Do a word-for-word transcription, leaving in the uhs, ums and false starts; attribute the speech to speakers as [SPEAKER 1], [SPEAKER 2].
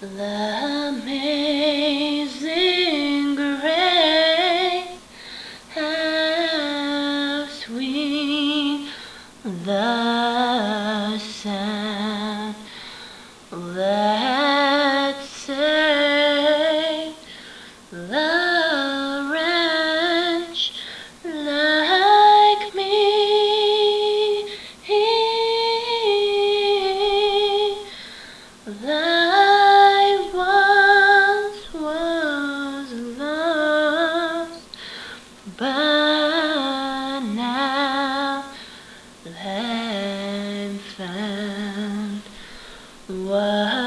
[SPEAKER 1] The amazing grace, how sweet the sound that saved the wretch like me. I once was lost, but now I'm found. What